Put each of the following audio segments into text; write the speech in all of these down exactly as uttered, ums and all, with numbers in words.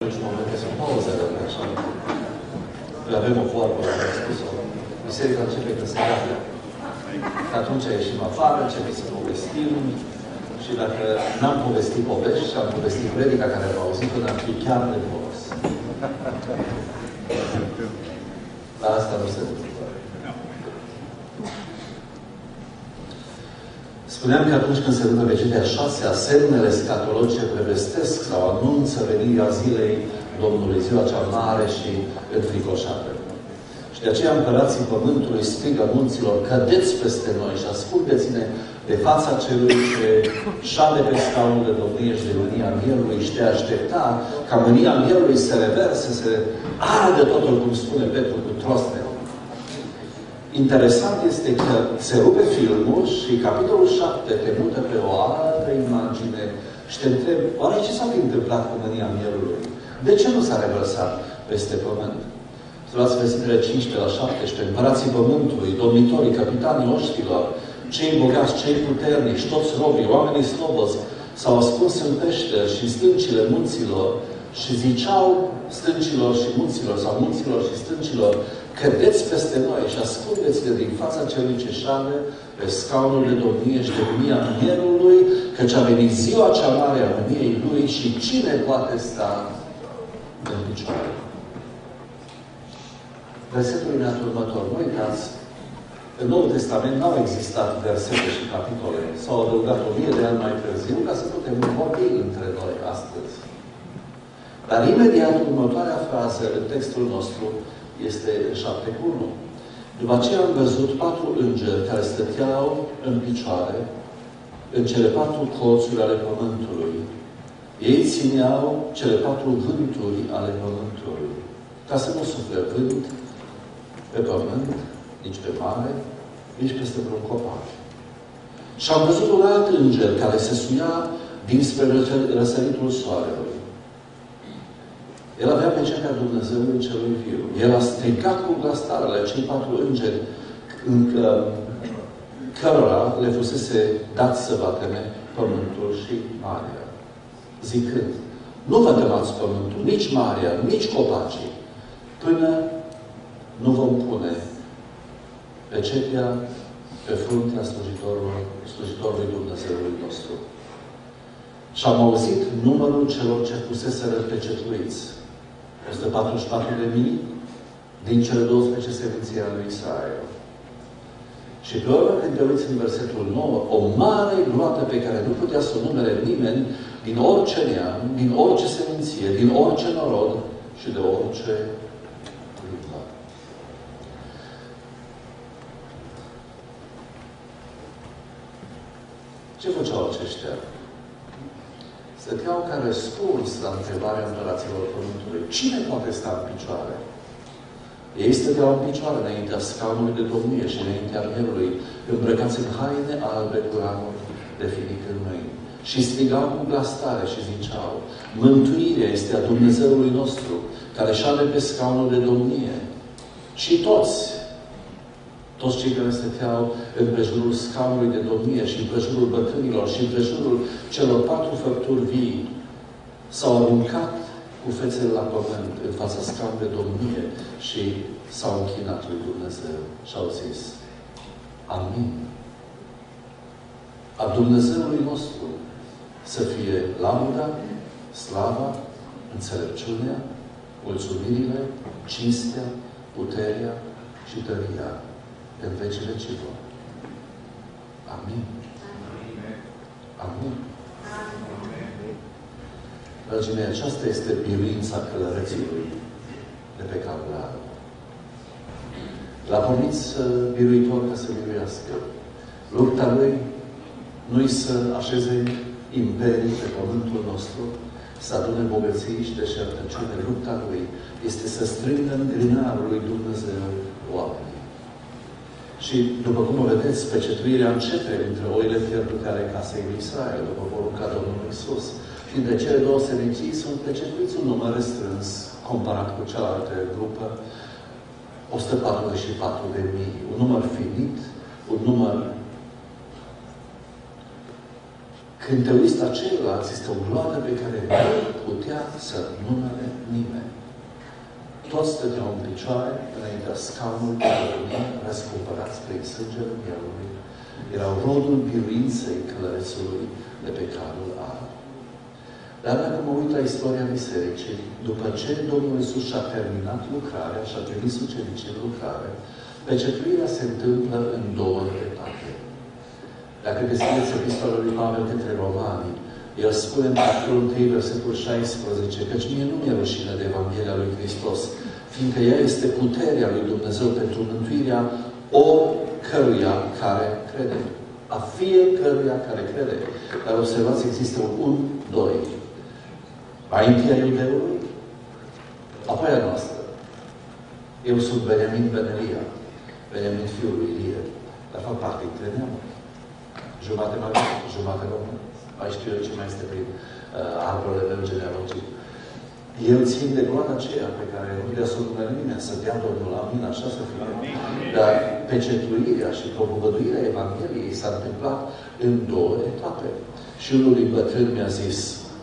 În momentul că sunt pauzele, așa. Noi avem o vorbă, am spus-o. Biserica începe când se află. Atunci ieșim afară, începem să povestim. Și dacă n-am povestit povești și am povestit predica care am auzit-o, n-am fi chiar de folos. Dar asta nu se întâmplă. Spuneam că atunci când se dă vegetatea a șasea, semnele scatologice prevestesc sau anunță venirea zilei Domnului, ziua cea mare și înfricoșată. Și de aceea împărații Pământului strigă munților: cădeți peste noi și asculteți-ne de fața celui ce șade pe scaunul de domnie și de mânia mielului și te aștepta ca mânia mielului să reverse, să arde totul, cum spune Petru, cu trosne. Interesant este că se rupe filmul și capitolul șapte te mută pe o altă imagine și te întreb, oare ce s-a întâmplat cu mânia mielului? De ce nu s-a revărsat peste pământ? Să luați versetele cincisprezece la șaptesprezece. Împărații pământului, domnitorii, capitanii oștilor, cei bogați, cei puternici, toți robii, oamenii slobozi, s-au ascuns în peșteri și în stâncile munților și ziceau stâncilor și munților, sau munților și stâncilor: cădeți peste noi și asculteți-le din fața celui ce șade pe scaunul de domnie și de mânia mielului, căci a venit ziua cea mare a mâniei lui și cine poate sta în picioare. Versetul următor. Nu uitați, în Noul Testament n-au existat versete și capitole. S-au adăugat o mie de ani mai târziu ca să putem vorbi între noi astăzi. Dar imediat următoarea frază în textul nostru este șapte cu unu. După aceea am văzut patru îngeri care stăteau în picioare în cele patru colțuri ale pământului. Ei țineau cele patru vânturi ale pământului, ca să nu sufle vânt pe pământ, nici pe mare, nici peste vreun copac. Și am văzut un alt înger care se suia dinspre răsăritul soarelui. El avea pecetea Dumnezeului celui viu. El a strigat cu glas tare la cei patru îngeri în cărora le fusese dat să vateme pământul și marea, zicând: nu vă temați pământul, nici marea, nici copacii, până nu vom pune pecetea pe fruntea slujitorului, slujitorului Dumnezeului nostru. Și am auzit numărul celor ce fuseseră pecetuiți. o sută patruzeci și patru de mii din cele douăsprezece seminții ale lui Israel. Și pe urmă, când te uiți în versetul nouă, o mare gloată pe care nu putea să o numere nimeni, din orice neam, din orice seminție, din orice norod și de orice limbă. Ce făceau aceștia? Stăteau ca răspuns la întrebarea împăraților Pământului: cine poate sta în picioare? Ei stăteau în picioare înaintea scaunului de domnie și înaintea mielului, îmbrăcați în haine albe cu ramuri de finic în mâini. Și strigau cu glas tare și ziceau: mântuirea este a Dumnezeului nostru, care șade pe scaunul de domnie. Și toți, toți cei care stăteau în prejurul scaunului de domnie și în prejurul bătrânilor și în prejurul celor patru făpturi vii, s-au aruncat cu fețele la pământ în fața scaunului de domnie și s-au închinat lui Dumnezeu și au zis: amin. A Dumnezeului nostru să fie lauda, slava, înțelepciunea, mulțumirile, cinstea, puterea și tăria în vecii vecilor. Amin. Amin. Dragii mei, aceasta este biruința călărețului de pe Calvar. L-a promis biruitor ca să biruiască. Lupta lui nu-i să așeze imperii pe pământul nostru, să adune bogății și deșertăciune. Lupta lui este să strângă în grinarul lui Dumnezeu oamenii. Și, după cum o vedeți, pecetuirea începe între oile pierdute ale casei lui Israel, după porunca Domnului Iisus. Și între cele două seminții sunt pecetuiți un număr restrâns, comparat cu cealaltă grupă, o sută patruzeci și patru de mii. Un număr finit, un număr... Când te uiți la ceilalți, este o gloată pe care nu putea să numere nimeni. Toți stăteau în picioare înaintea scaunului de domnie, răscumpărați prin sângele Mielului. Erau rodul biruinței călărețului de pe calul alb. Dar dacă mă uit la istoria Bisericii, după ce Domnul Iisus și-a terminat lucrarea și-a trimis ucenicii în lucrare, pecetuirea se întâmplă în două etape. Dacă deschideți epistola lui Pavel către Romani, el spune în capitolul unu, versetul șaisprezece, căci mie nu mi-e rușine de Evanghelia lui Hristos, fiindcă ea este puterea lui Dumnezeu pentru mântuirea oricăruia care crede. A fiecăruia care crede. Dar observați, există un unu, doi. Mai întâi a iudeului, apoi a noastră. Eu sunt Beniamin Benelia, Beniamin fiul lui Ilie, dar fac parte dintre neamuri. Jumate mai mult, jumate român. Mai știu eu ce mai este prin uh, arborele meu genealogic. Eu țin de gloana aceea pe care nu vrea să o numere nimeni, să dea Domnul la mine, așa să fie. Dar pecetluirea și propovăduirea Evangheliei s-a întâmplat în două etape. Și unul din bătrân mi-a zis,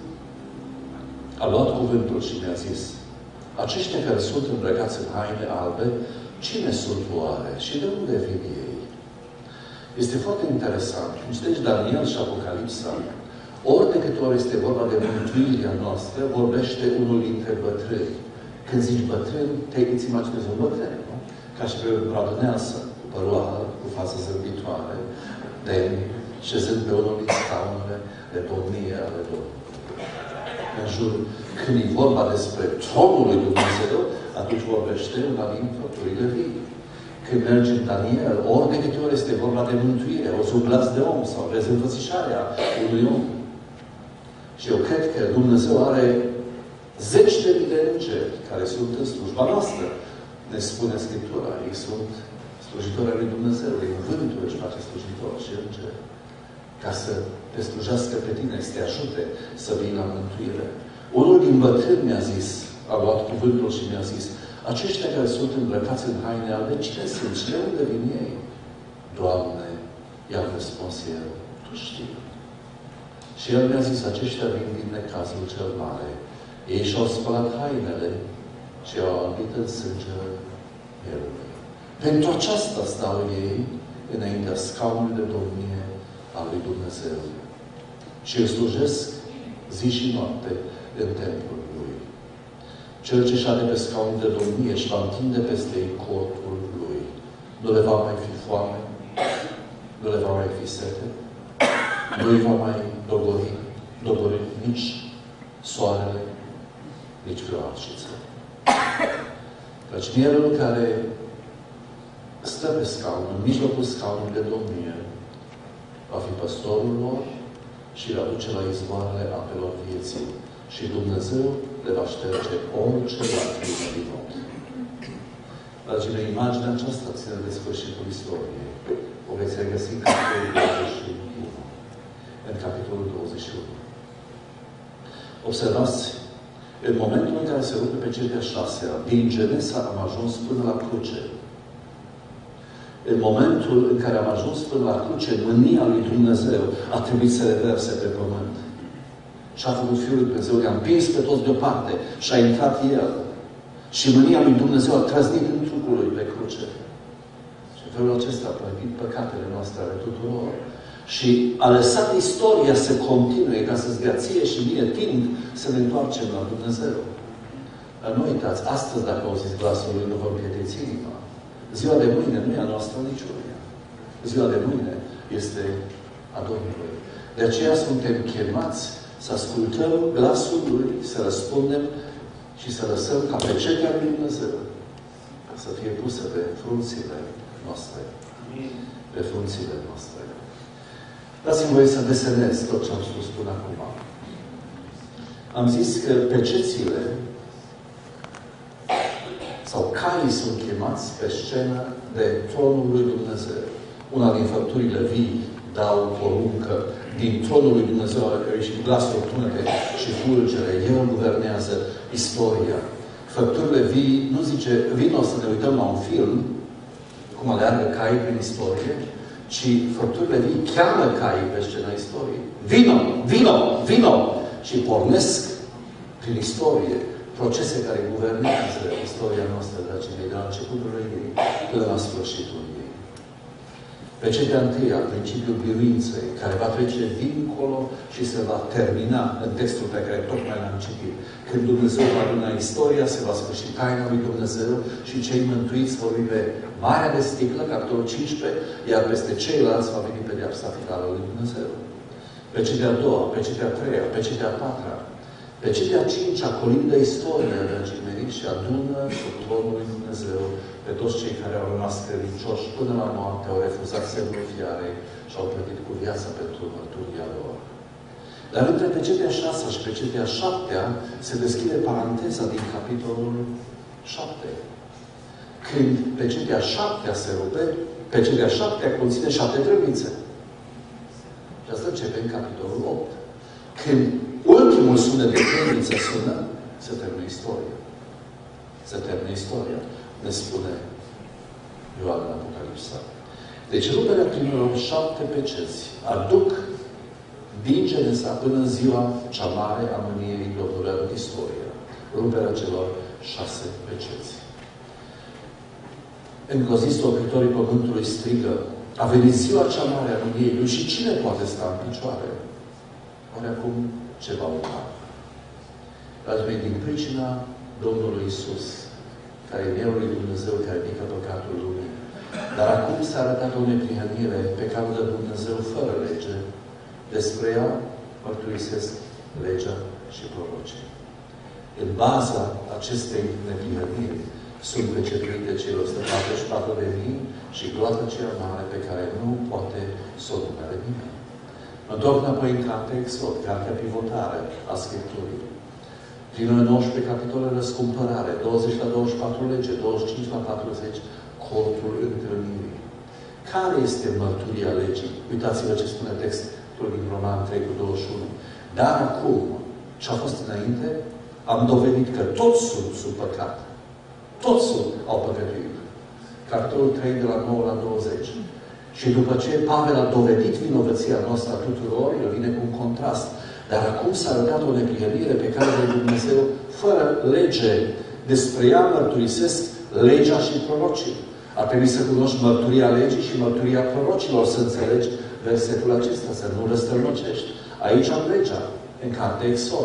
a luat cuvântul și mi-a zis, aceștia care sunt îmbrăcați în haine albe, cine sunt oare și de unde vin ei? Este foarte interesant. Citești Daniel și Apocalipsa. Ori de câte ori este vorba de mântuirea noastră, vorbește unul dintre bătrâni. Când zici bătrân, te îți imaginezi un bătrân, nu? Ca și pe Brother Nelson, cu păroală, cu față zâmbitoare, de șezând pe unul din scaunele de domnie ale Domnului. În jur, când e vorba despre tronul lui Dumnezeu, atunci vorbește una din făpturile vii. Când mergi în Daniel, ori de câte ori este vorba de mântuire, o sublas de om sau rezînvățișarea unui om. Și eu cred că Dumnezeu are zeci de mii de îngeri care sunt în slujba noastră. Ne spune Scriptura. Ei sunt slujitori lui Dumnezeu. Ei cuvântul își face slujitor și îngeri. Ca să te slujească pe tine, să te ajute să vii la mântuire. Unul din bătrâni mi-a zis, a luat cuvântul și mi-a zis, aceștia care sunt îmbrăcați în haine albe, cine sunt și de unde vin ei? Doamne, i-am răspuns eu, Tu știi. Și el mi-a zis, aceștia vin din necazul cel mare. Ei și-au spălat hainele și au albit în sângele Mielului. Pentru aceasta stau ei înaintea scaunului de domnie al lui Dumnezeu. Și îl slujesc zi și noapte în templul lui. Cel ce șade pe scaunul de domnie și va întinde peste ei corpul lui. Nu le va mai fi foame, nu le va mai fi sete, nu îi va mai dogori, dogori nici soarele, nici vreo arșiță. Căci Mielul care stă pe scaun, în mijlocul scaunului de domnie, va fi păstorul lor și îl aduce la izvoarele apelor vieții. Și Dumnezeu le va șterge orice lacrimă din ochi. Dragii mei, imaginea aceasta ține de sfârșitul istoriei. O veți regăsi în capitolul douăzeci și unu. În capitolul douăzeci și unu. Observați, în momentul în care se rupe pe cel de-a șasea, din Genesa am ajuns până la cruce. În momentul în care am ajuns până la cruce, mânia lui Dumnezeu a trebuit să reverse pe pământ. Și a făcut Fiul lui Dumnezeu, i-a împins pe toți deoparte și a intrat El. Și mânia lui Dumnezeu a trăznit în trupul lui pe cruce. Și în felul acesta a plătit păcatele noastre ale tuturor. Și a lăsat istoria să continue, ca să-ți dea ție și mie timp să ne întoarcem la Dumnezeu. Dar nu uitați, astăzi, dacă auziți glasul lui, nu vă împietriți inima. Ziua de mâine nu e a noastră niciunia. Ziua de mâine este a Domnului. De aceea suntem chemați să ascultăm glasul Lui, să răspundem și să lăsăm ca pecetea lui Dumnezeu să fie pusă pe frunțile noastre. Pe frunțile noastre. Dați-mi voie să desenez tot ce am spus până acum. Am zis că pecețile sau caii sunt chemați pe scenă de tronul lui Dumnezeu. Una din făpturile vii dau poruncă din tronul lui Dumnezeu ale cărui și glasul tunete și fulgere. El guvernează istoria. Făpturile vii, nu zice, vino să ne uităm la un film, cum aleargă caii prin istorie, ci făpturile vii cheamă caii pe scena istoriei. Vino! Vino! Vino! Și pornesc prin istorie procese care guvernează istoria noastră, dragii mei, de la începutul ei până la sfârșitul ei. Pe cea de-a întâia, principiul biruinței, care va trece dincolo și se va termina în textul pe care tocmai l-am citit. Când Dumnezeu va aduna istoria, se va sfârși taina lui Dumnezeu și cei mântuiți vor fi pe Marea de Sticlă, capitolul cincisprezece, iar peste ceilalți va veni pedeapsa finală lui Dumnezeu. Pe cea de-a doua, pe cea de-a treia, pe cea de-a patra, pe cea de-a cincea colindă istoria, dragii mei, și adună sub tronul lui Dumnezeu pe toți cei care au rămas credincioși până la moarte, au refuzat semnul fiarei și au plătit cu viața pentru mărturia lor. Dar între pe cea de-a șasea și pe cea de-a șaptea se deschide paranteza din capitolul șapte. Când pe cea de-a șaptea se rupe, pe cea de-a șaptea conține șapte trebuințe. Și asta începe în capitolul opt. Când ultimul sunet de trebuințe sună, se termină istoria. Se termină istoria, ne spune Ioan în Apocalipsa. Deci ruperea primelor șapte peceți aduc din Genesa până în ziua cea mare a mâniei Domnului în istoria. Ruperea celor șase peceți. Încă o zi, locuitorii pământului strigă, a venit ziua cea mare a mâniei Lui și cine poate sta în picioare? Ori acum ceva urma. Dragii mei, din pricina Domnului Iisus, care e Mielul lui Dumnezeu, care ridică păcatul lumii, dar acum s-a arătat o neprihănire pe care o dă Dumnezeu fără lege. Despre ea mărturisesc legea și prorocii. În baza acestei neprihăniri sunt pecetuite cele o sută patruzeci și patru de mii și gloata cea mare pe care nu poate să o numere nimeni. Mă întorc înapoi în cartea Exod, cartea pivotare a Scripturii. Primele nouăsprezece capitole răscumpărare, douăzeci la douăzeci și patru lege, douăzeci și cinci la patruzeci, cortul întâlnirii. Care este mărturia legii? Uitați-vă ce spune textul din Roman trei cu douăzeci și unu. Dar acum, ce a fost înainte, am dovedit că toți sunt sub păcat. Toți sunt, au păcătuit. Capitolul trei de la nouă la douăzeci. Și după ce Pavel a dovedit vinovăția noastră a tuturor, el vine cu un contrast. Dar acum s-a arătat o neprihănire pe care de Dumnezeu, fără lege, despre ea mărturisesc legea și prorocii. Ar trebui să cunoști mărturia legii și mărturia prorocilor, să înțelegi versetul acesta, să nu răstălmăcești. Aici am legea, în cartea Exod.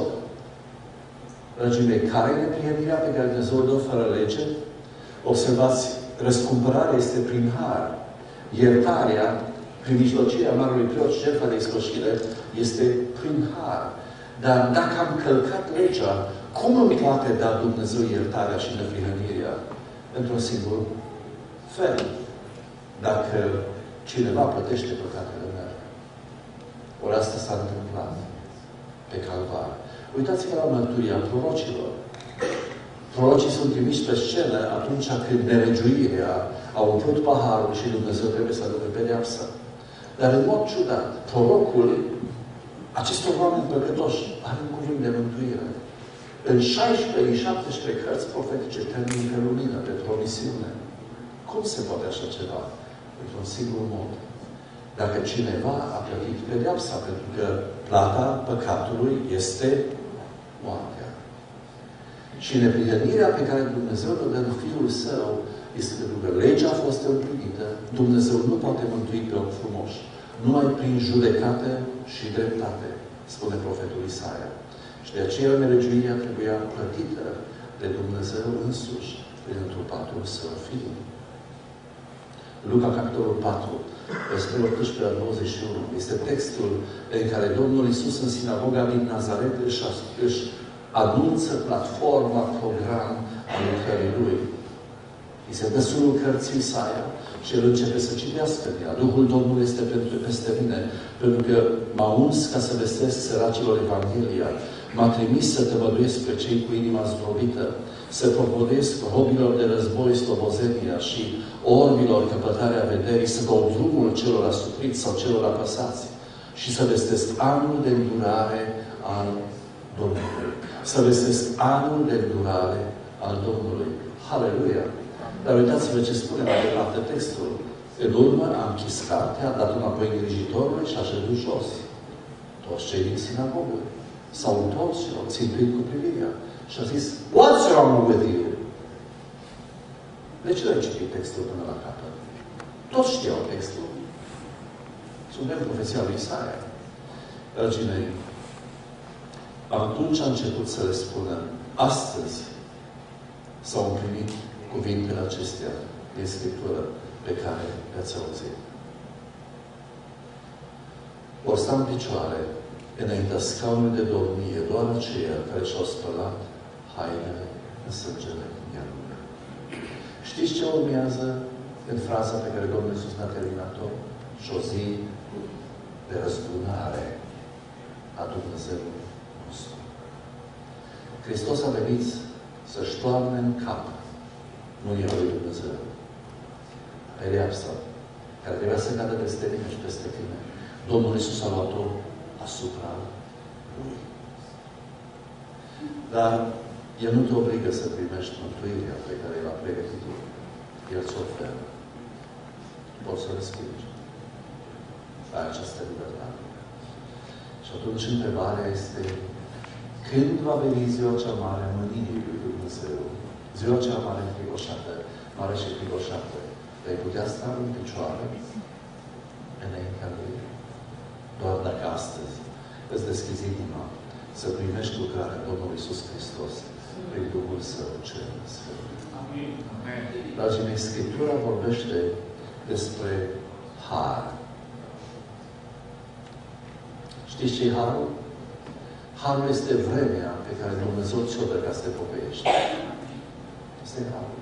Dragii mei, care e neprihănirea pe care Dumnezeu o dă fără lege? Observați, răscumpărarea este prin har. Iertarea, prin mijlocirea Marelui Preot și jertfa de ispășire, este prin har. Dar dacă am călcat legea, cum îmi poate da Dumnezeu iertarea și neprihănirea? Într-un singur fel. Dacă cineva plătește păcatele mele. Ori asta s-a întâmplat pe Calvar. Uitați-vă la mărturia prorocilor. Prorocii sunt trimiși pe scenă atunci când nelegiuirea a umplut paharul și Dumnezeu trebuie să aducă pedeapsa. Dar în mod ciudat, prorocul acestor oameni păcătoși are un cuvânt de mântuire. În șaisprezece, în șaptesprezece cărți profetice termin pe lumină, pentru o misiune. Cum se poate așa ceva? Într-un singur mod. Dacă cineva a plătit pedeapsa, pentru că plata păcatului este moartea. Și neprihănirea pe care Dumnezeu o dă în Fiul Său este pentru că legea a fost împlinită. Dumnezeu nu poate mântui pe om frumos. Numai prin judecată și dreptate, spune profetul Isaia. Și de aceea nelegiuirea trebuia plătită de Dumnezeu însuși prin întrupatul Său Fiul. Luca, capitolul patru, versetul optsprezece la douăzeci și unu, este textul în care Domnul Iisus în sinagoga din Nazaret își, își anunță platforma, program al lucrării Lui. Îi se dă sunul cărții Isaia și el începe să citească în ea. Duhul Domnului este pentru, peste mine, pentru că m-a uns ca să vestesc săracilor Evanghelia. M-a trimis să tăvăduiesc pe cei cu inima zdrobită, să propovăduiesc robilor de război slobozenia și orbilor căpătarea vederii, să dau drumul celor asupriți sau celor apăsați și să vestesc anul de îndurare al Domnului. Să vestesc anul de îndurare al Domnului. Haleluia! Dar uitați-vă ce spune mai departe textul. În urmă a închis cartea, a dat înapoi îngrijitorului și a ședut jos. Toți cei din sinagogă s-au întors și au țintuit cu privirea. Și a zis, what's wrong with you? De ce nu ai citit textul până la capăt? Toți știau textul. Suntem profeția lui Isaia. Dragii mei, atunci a început să le spună, astăzi s-au împlinit cuvintele acestea din Scriptură pe care le-ați auzit. Or sta în picioare înaintea scaunului de domnie doar aceia care și-au spălat hainele în sângele Ianului. Știți ce urmează în fraza pe care Domnul Iisus n-a terminat-o? Și o zi de răzbunare a Dumnezeului nostru. Hristos a venit să-și toarne în cap mânia lui Dumnezeu. Pedeapsa care trebuia să cadă peste tine și peste tine. Domnul Iisus a luat-o asupra lui. Dar El nu te obligă să primești mântuirea pe care l-a pregătit tu. El ți-o oferă. Poți să respingi. Ai această libertate. Și atunci întrebarea este când va veni ziua cea mare a mâniei lui Dumnezeu? Ziua cea mare frigoșată, mare și frigoșată. Vei putea sta în picioare înaintea Lui. Doar dacă astăzi îți deschizi inima să primești lucrarea Domnului Iisus Hristos prin Duhul Său cel Sfânt. Amin. Dragii mei, Scriptura vorbește despre har. Știți ce e harul? Harul este vremea pe care Dumnezeu ți-o dă ca să te pocăiești. Este harul.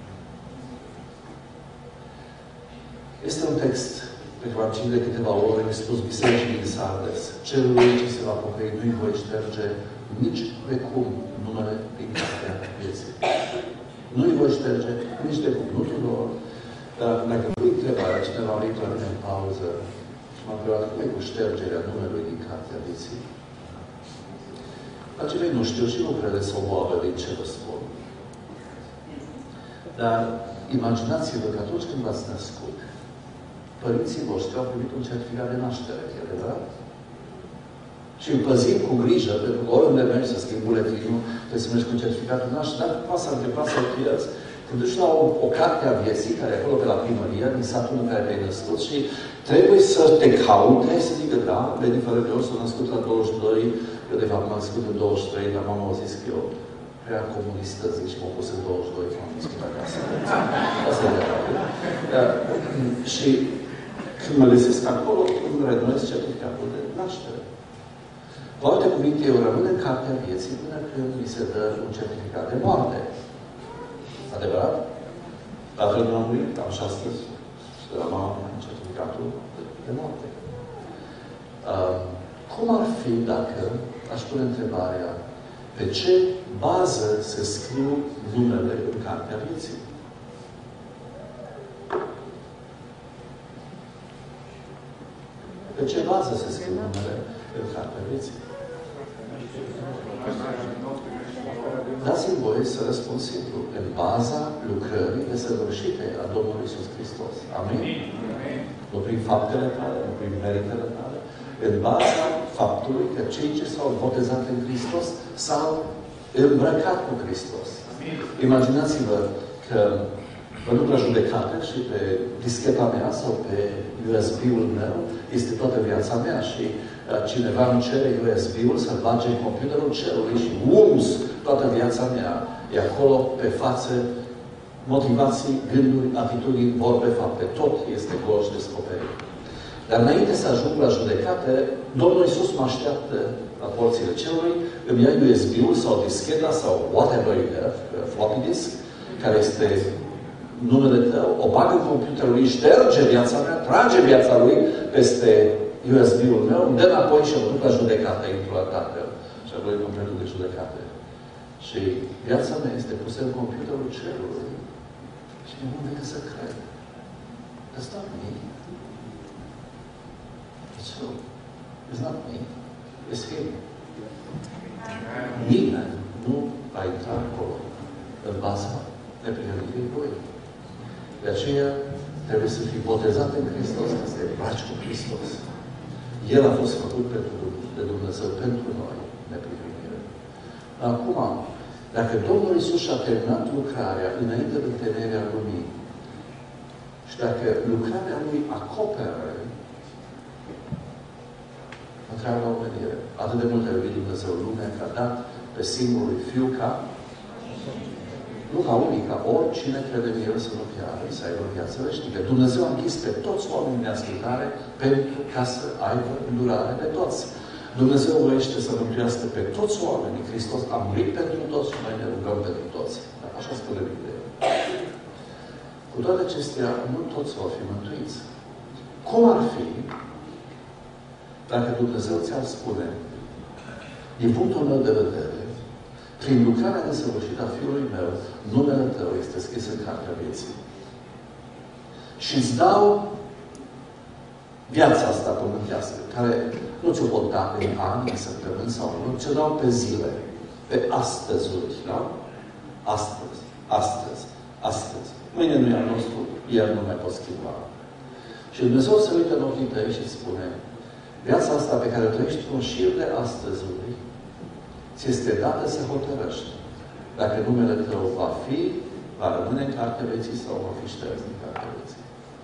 Este un text pe care am citit de câteva ori, spus bisericii din Sardes. Celui ce se va pocăi nu-i voi șterge nici de cum numele din cartea vieții. Nu-i voi șterge nici de cum. Nu tuturor. Dar dacă pui întrebarea, cineva a venit la mine în pauză și m-a întrebat cum e cu ștergerea numelui din cartea vieții. Dragii mei, nu știu și nu credeți o boabă din ce vă spun. Dar imaginați-vă că atunci când v-ați născut, părinții voștri au primit un certificat de naștere, e adevărat? Și îl păzim cu grijă, pentru că oriunde mergi să schimbi buletinul, trebuie să mergi cu certificatul de naștere, dar poate să întâmpla să-l pierzi. Când duci la o, o carte a vieții, care e acolo pe la primărie, din satul în care te-ai născut și trebuie să te caute, să zică, da, venit fără de ori, s-a născut la douăzeci și doi, eu de fapt m-am născut în douăzeci și trei, dar mama a zis că eu prea comunistă, zic, și m-am pus în douăzeci și doi, m-am născut acasă. Asta e de Și când mă găsesc acolo, îmi renuiesc certificatul de naștere. Cu alte cuvinte, eu rămân în cartea vieții până când mi se dă un certificat de moarte. Adevărat? Tatăl meu a murit, am și astăzi și de la mama un certificatul de moarte. Uh, cum ar fi dacă aș pune întrebarea pe ce bază se scriu numele în cartea vieții? Pe ce bază se scriu numele în cartea vieții? Dați-mi voie să răspund simplu. În baza lucrării desăvârșite a Domnului Iisus Hristos. Amin? Nu prin faptele tale, nu prin meritele tale. În baza faptului că cei ce s-au botezat în Hristos s-au îmbrăcat cu Hristos. Imaginați-vă că mă duc la judecată și pe discheta mea sau pe U S B-ul meu este toată viața mea și cineva îmi cere U S B-ul să-l bage în computerul cerului și ums toată viața mea. E acolo, pe față, motivații, gânduri, atitudini, vorbe, fapte. Tot este gol și descoperit. Dar înainte să ajung la judecată, Domnul Iisus mă așteaptă la porțile cerului, îmi ia U S B-ul sau discheta sau whatever you have, floppy disk, care este numele tău, o bagă în computerul lui, șterge viața mea, trage viața lui peste U S B-ul meu, îmi dă înapoi și mă duc la judecată, intru la Tatăl. Și apoi completul de judecată. Și viața mea este pusă în computerul cerului. Și nu am decât să cred. That's not me. It's who? It's not me. It's him. Nimeni nu va intra acolo în baza neprihănirii voi. De aceea trebuie să fii botezat în Hristos, ca să te îmbraci cu Hristos. El a fost făcut pentru, de Dumnezeu pentru noi, neprihănire. Acum, Dacă Domnul Iisus și-a terminat lucrarea înainte de întemeierea lumii și dacă lucrarea Lui acoperă întreaga omenire, atât de mult a iubit Dumnezeu lumea că a dat pe singurul Fiu ca nu ca unica, oricine crede în El să nu piară, să aibă viață veșnică. Dumnezeu a închis pe toți oamenii de ascultare pentru ca să aibă îndurare pe toți. Dumnezeu voiește să mântuiască pe toți oamenii. Hristos a murit pentru toți și noi ne rugăm pentru toți. Așa spune Biblia. Cu toate acestea, nu toți vor fi mântuiți. Cum ar fi dacă Dumnezeu ți-ar spune, din punctul meu de vedere, prin lucrarea desăvârșită a Fiului meu, numele tău este scris în cartea vieții. Și îți dau viața asta pământească, care nu ți-o pot da în ani, în săptămâni sau nu, ți-o dau pe zile, pe astăzuri, da? Astăzi, astăzi, astăzi. Mâine nu e al nostru, iar nu mai pot schimba. Și Dumnezeu se uită în ochii tăi și spune, viața asta pe care o trăiești un șir de astăzuri, ți este dată să hotărăști dacă numele tău va fi, va rămâne în cartea vieții sau va fi șters din cartea vieții.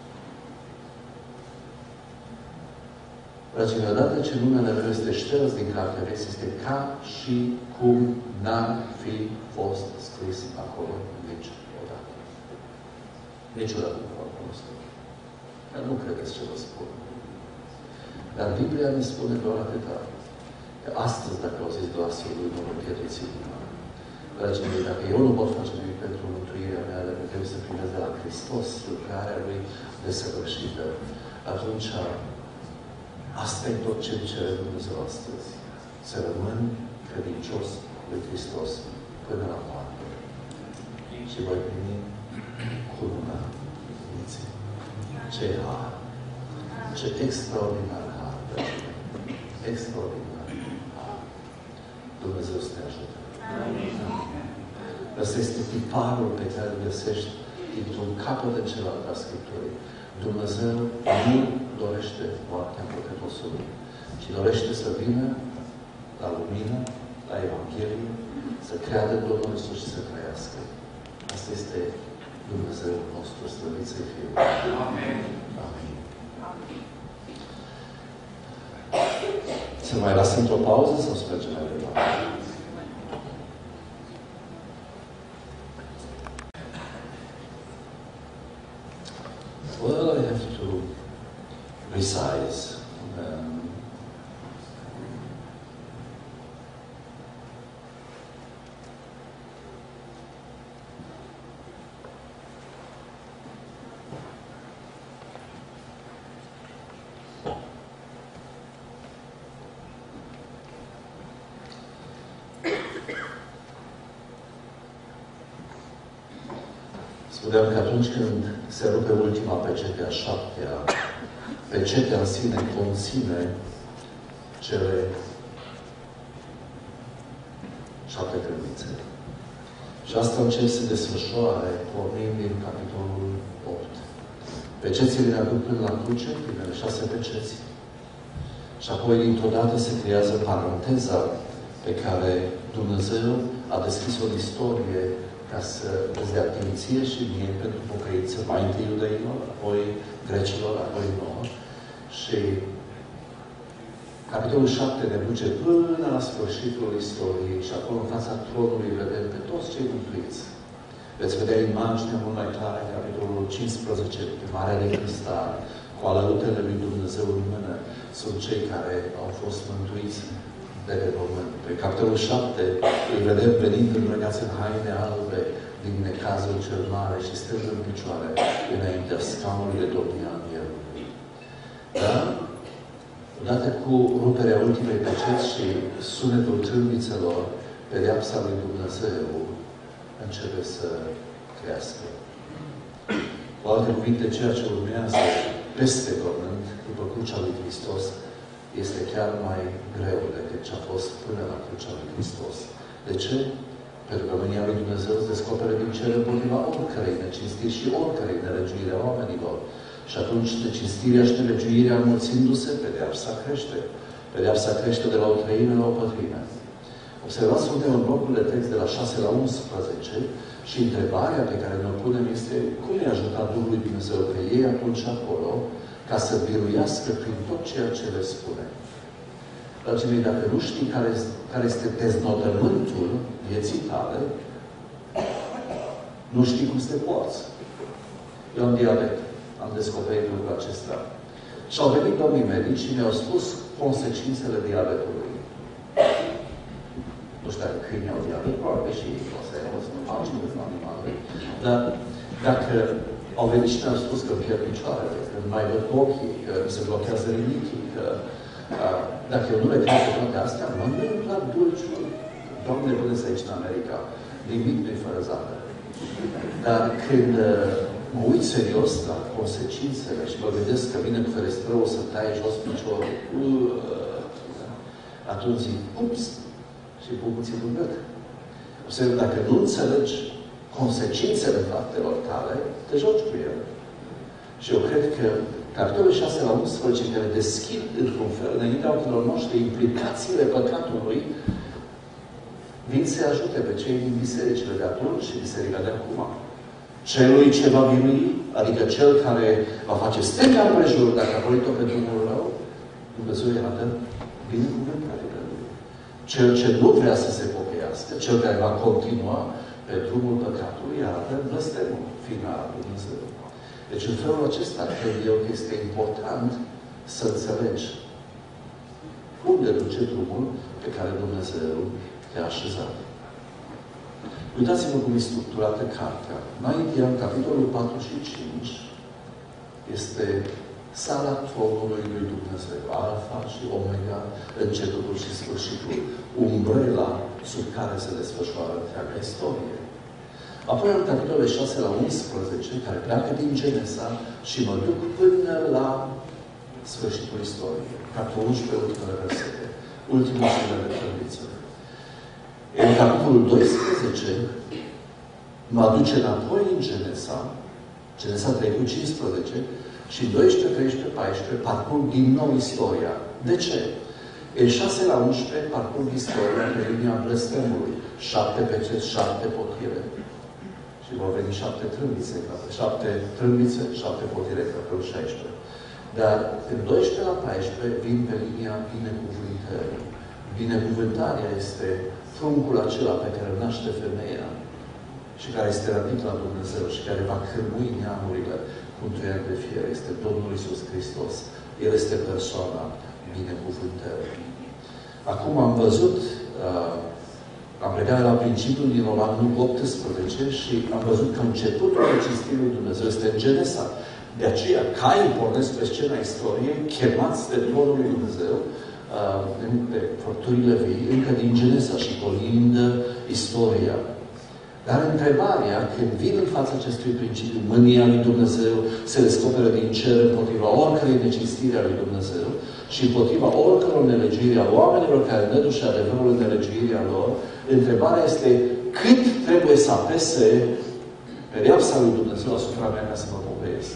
Dragii, odată ce numele meu este șters din cartea vieții, este ca și cum n-ar fi fost scris acolo niciodată. Niciodată nu v-am cunoscut. Dar nu credeți ce vă spun. Dar Biblia ne spune doar atâta. Că astăzi, dacă auziți glasul lui, nu vă pierdeți inima. Dragii mei, dacă eu nu pot face nimic pentru mântuirea mea, dacă trebuie să primesc de la Hristos lucrarea Lui desăvârșită, atunci asta e tot ce îmi cere Dumnezeu astăzi. Să rămân credincios lui Hristos până la moarte. Și voi primi cununa vieții. Ce har! Ce extraordinar har! Extraordinar har! Dumnezeu să ne ajute. Amin. Ăsta este tiparul pe care îl găsești dintr-un capăt în celălalt al Scripturii. Dumnezeu nu dorește moartea păcătosului, ci dorește să vină la lumină, la Evanghelie, să creadă în Domnul Iisus și să trăiască. Asta este Dumnezeu nostru, slăvit să fie. Amin. Amin. Să mai lasă într-o pauză sau să mergem mai departe? Well, I have to resize. Um, Spuneam că atunci când se rupe ultima pecete, a șaptea, pecetea în sine conține cele șapte credințe. Și asta încep să desfășoare, pornind din capitolul opt. Pecețile ne aduc până la cruce, primele șase peceți. Și apoi, dintr-o dată, se creează paranteza pe care Dumnezeu a deschis-o în istorie ca să îți dea atenție și mie pentru pocăință, mai întâi iudeilor, apoi grecilor, apoi nouă. Și capitolul șapte ne duce până la sfârșitul istoriei și acolo în fața tronului vedem pe toți cei mântuiți. Veți vedea imagine mult mai clare în capitolul cincisprezece, pe Marea de Cristal, cu alăutele lui Dumnezeu în mână, sunt cei care au fost mântuiți de pe pământ. Pe capitolul șapte îl vedem venind îmbrăcați în haine albe din necazul cel mare și stând în picioare înaintea scaunului de domnia Îngerului. Dar, odată cu ruperea ultimei peceți și sunetul trâmbițelor, pedeapsa lui Dumnezeu începe să crească. Cu alte cuvinte, ceea ce urmează peste pământ, după crucea lui Hristos, este chiar mai greu decât ce a fost până la crucea lui Hristos. De ce? Pentru că mânia lui Dumnezeu se descoperă din cer împotriva oricărei necinstiri și oricărei nelegiuire a oamenilor. Și atunci necinstirea și nelegiuirea înmulțindu-se, pedeapsa crește. Pedeapsa crește de la o treime la o pătrime. Observați, suntem în blocul de text de la șase la unsprezece și întrebarea pe care ne-o punem este cum i-a ajutat Duhul lui Dumnezeu pe ei atunci acolo ca să biruiască prin tot ceea ce le spune. Dragii mei, dacă nu știi care, care este deznodământul vieții tale, nu știi cum să te poarți. Eu am diabet. Am descoperit lucrul acesta. Și au venit domnii medici și mi-au spus consecințele diabetului. Nu știu dacă câinii au diabet, probabil și ei o să iau, să nu faci nu animale. Dar dacă au venit și mi-au spus că pierd picioarele, că nu mai văd ochii, că mi se blochează rinichii, că uh, dacă eu nu le cred pe toate astea, mă gândesc la dulciul. Doamne, vedeți aici în America, nimic nu-i fără zahăr. Dar când uh, mă uit serios la consecințele și mă gândesc că vine cu ferestrăul să taie jos piciorul, uh, atunci zic, ups, și pun puțin în gât. Observ, dacă nu înțelegi consecințele faptelor tale, te joci cu ele. Și eu cred că capitolul șase la unsprezece, care deschid într-un fel, înaintea ochilor noștri, implicațiile păcatului, vin să ajute pe cei din bisericile de atunci și biserica de acum. Celui ce va birui, adică cel care va face stânga împrejur, dacă a pornit-o pe drumul rău, Dumnezeu îi arată binecuvântările lui. Cel ce nu vrea să se pocăiască, cel care va continua pe drumul păcatului, îi arată blestemul final al Dumnezeu. Deci, în felul acesta, cred eu că este important să înțelegi unde duce drumul pe care Dumnezeu te-a așezat. Uitați-vă cum e structurată cartea. Mai întâi, în capitolul patru și cinci, este sala tronului lui Dumnezeu, Alfa și Omega, începutul și sfârșitul, umbrela sub care se desfășoară întreaga istorie. Apoi, în capitolul șase la unsprezece, care pleacă din Genesa și mă duc până la sfârșitul istoriei. Capitolul unsprezece, ultimele versete, ultimul sună de trâmbiță. În capitolul doisprezece, mă aduce înapoi în Genesa, Genesa trei cu cincisprezece, și doisprezece, treisprezece, paisprezece, parcurg din nou istoria. De ce? În șase la unsprezece, parcurg istoria pe linia blestemului. Șapte peceți, șapte potire. Și vor veni șapte trâmbițe, șapte trâmbițe, șapte potire, capitolul șaisprezece. Dar în doisprezece la paisprezece vin pe linia binecuvântării. Binecuvântarea este pruncul acela pe care îl naște femeia și care este răpit la Dumnezeu și care va cârmui neamurile cu întuier de fier. Este Domnul Iisus Hristos. El este persoana binecuvântării. Acum am văzut, uh, am plecat la principiul din Romanul optsprezece și am văzut că începutul existirii lui Dumnezeu este în Genesa. De aceea, caii pornesc pe scena istoriei, chemați de tronul lui Dumnezeu, pe făpturile vii, încă din Genesa și colindă istoria. Dar întrebarea, când vin în fața acestui principiu, mânia lui Dumnezeu se descoperă din cer împotriva oricărei necinstire a lui Dumnezeu și împotriva oricăror nelegiuiri a oamenilor care năduși adevărul în nelegiuirea lor, întrebarea este cât trebuie să apese pedeapsa lui Dumnezeu asupra mea ca să mă pocăiesc.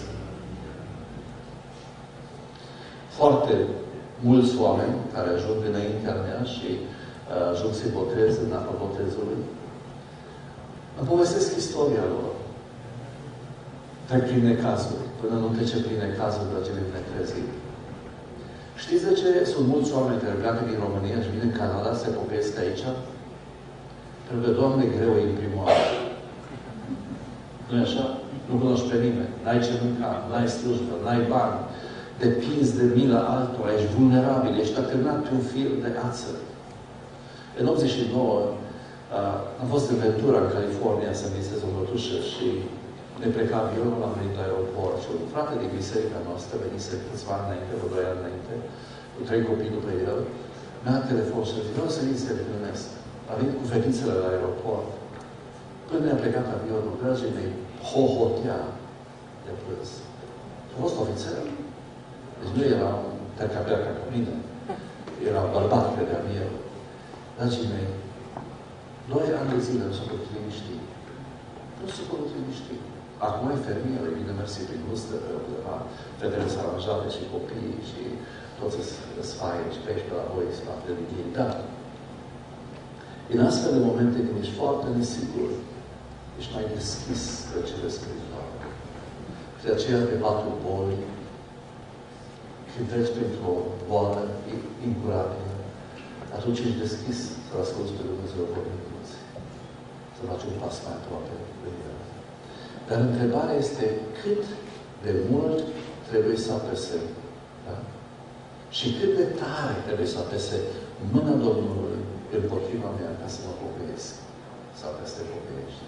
Foarte mulți oameni care ajung înaintea mea și uh, ajung să-i botez în apa botezului, îmi povestesc istoria lor. Trec prin necazuri. Până nu trece prin necazuri, dragii mei, ne trezim. Știți de ce sunt mulți oameni care pleacă din România și vin în Canada să se pocăiesc aici? Pentru că, Doamne, greu e în primul an. Nu-i așa? Nu cunoști pe nimeni. N-ai ce mânca, n-ai slujbă, n-ai bani. Depinzi de mila altora, ești vulnerabil, ești atârnat pe un fir de ață. În optzeci și nouă uh, am fost în Ventura, în California, să visez o mătușă și ne pleca avionul, am venit la aeroport și un frate din biserica noastră venise câțiva ani înainte, vreo doi ani înainte, cu trei copii după el, mi-a dat telefon și a zis, vreau să vin să te întâlnesc. A venit cu fetițele la aeroport. Până ne-a plecat avionul, dragii mei, hohotea de plâns. A fost ofițer. Deci nu era un terca-pleaca ca mine. Era un bărbat, credeam eu. Dragii mei, doi ani de zile nu s-au putut liniști. Nu s-au putut liniști. Acum e fermieră, e bine mersi prin vârstă, pe undeva, fetele s-au aranjat și copiii și toți îți faie și pe aici pe la voi, se fac de ei. Dar, În astfel de momente când ești foarte nesigur, ești mai deschis spre cele spirituale. Și de aceea pe patul bolii, când treci printr-o boală incurabilă, atunci ești deschis să asculți pe Dumnezeu vorbindu-ți. Să faci un pas mai aproape de El. Dar întrebarea este cât de mult trebuie să apese, da? Și cât de tare trebuie să apese mâna Domnului împotriva mea ca să mă pocăiesc sau ca să te pocăiești.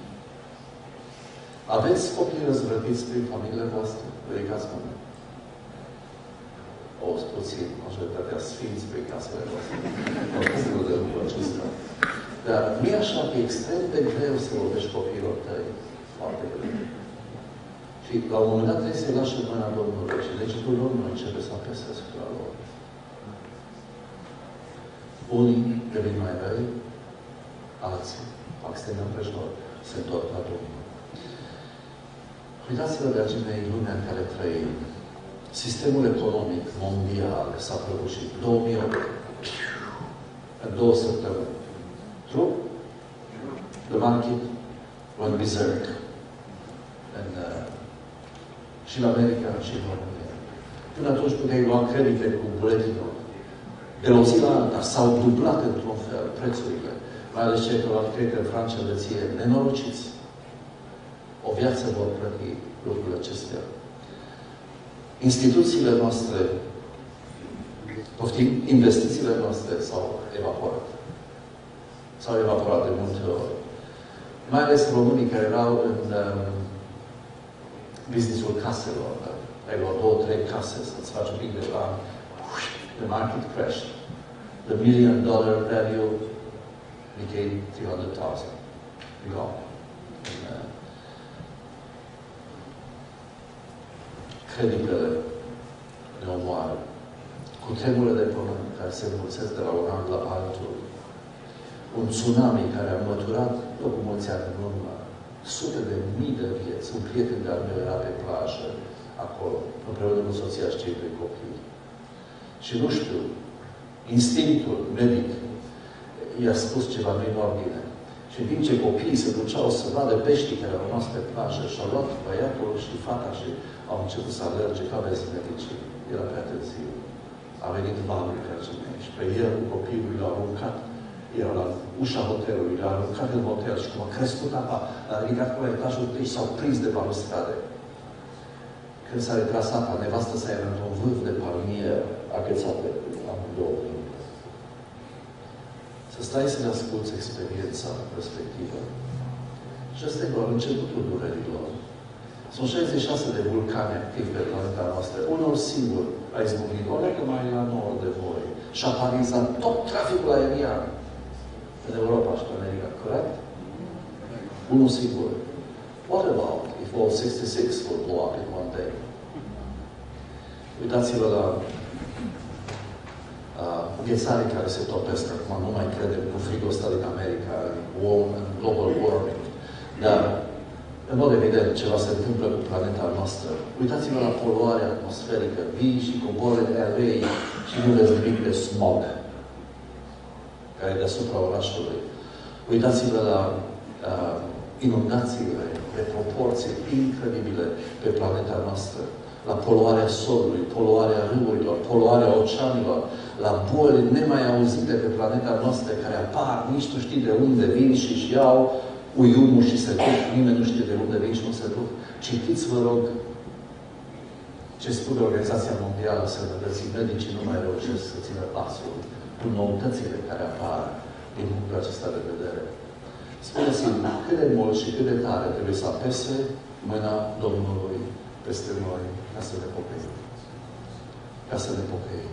Aveți copii răzvrătiți prin familiile voastre? Ridicați mâna. O, puțin, majoritatea sfinți pe casele voastre. Nu de lucrul acesta. Dar nu e așa că e extrem de greu să vorbești copiilor tăi. Foarte greu. Și la un moment dat trebuie să-i lași în mâna Domnului și degetul Domnului începe să apese asupra lor. Unii devin mai răi, alții, extindă împrejur, se întorc la Domnul. Uitați-vă, dragii mei, lumea în care trăim. Sistemul economic mondial s-a prăbușit. două mii opt. În două săptămâni. True? The market went berserk. And, uh, și în America, și în România. Până atunci puteai lua credite cu buletinul. De la o zi la alta s-au dublat într-un fel prețurile. Mai ales cei care au credite în francelăție nenorociți. O viață vor plăti lucrurile acestea. Instituțiile noastre, poftim, investițiile noastre s-au evaporat. S-au evaporat de multe ori. Mai ales românii care erau în um, businessul caselor. Da? Ai luat două, trei case să-ți faci un pic de bani. The market crashed. The million dollar value became three hundred thousand. Gone. And, uh, creditele ne omoară. Cu tremure de pământ care se înmulțesc de la un an la altul. Un tsunami care a măturat, după mulți ani în urmă, sute de mii de vieți. Un prieten de-al meu era pe plajă, acolo, împreună cu soția și cei doi copii. Și nu știu, instinctul medic i-a spus ceva nu-i în ordine. Și în timp ce copiii se duceau să vadă peștii care au rămas pe plajă și au luat băiatul și fata și au început să alerge ca vezi medicii. Era prea târziu. A venit valul, dragii mei, și pe el, copilul, l-a aruncat. Era la ușa hotelului, l-a aruncat în hotel și cum a crescut apa, l-a ridicat pe la etajul trei și s-au prins de balustrade. Când s-a retras apa, nevastă sa era într-un vârf de palmier agățat pe amândouă. Să stai să-le asculți experiența respectivă. Și ăsta e doar începutul durerilor. Sunt șaizeci și șase de vulcani activi pe planeta noastră. Unul singur a izbucnit, o lecă mai la nouă de voi. Și a parizat tot traficul aerian în Europa și în America, corect? Unul singur. What about if all sixty-six will blow up in one day? Uitați-vă la uh, ghețarii care se topesc. Acum nu mai credem cu frigul ăsta din America, în global warming. Dar, în mod evident, ceva se întâmplă cu planeta noastră. Uitați-vă la poluarea atmosferică. Vii și cobori de alei și nu vezi nimic de smog care e deasupra orașului. Uitați-vă la uh, inundațiile de proporții incredibile pe planeta noastră. La poluarea solului, poluarea râurilor, poluarea oceanilor, la boli nemai auzite pe planeta noastră care apar, nici nu știi de unde vin și își iau uiumul și se duc. Nimeni nu știe de unde vin și nu se duc. Citiți, vă rog, ce spune Organizația Mondială a Sănătății. Medicii nu mai reușesc să țină pasul cu noutățile care apar din punctul acesta de vedere. Spuneți-mi cât de mult și cât de tare trebuie să apese mâna Domnului peste noi ca să ne pocăim. Ca să ne pocăim.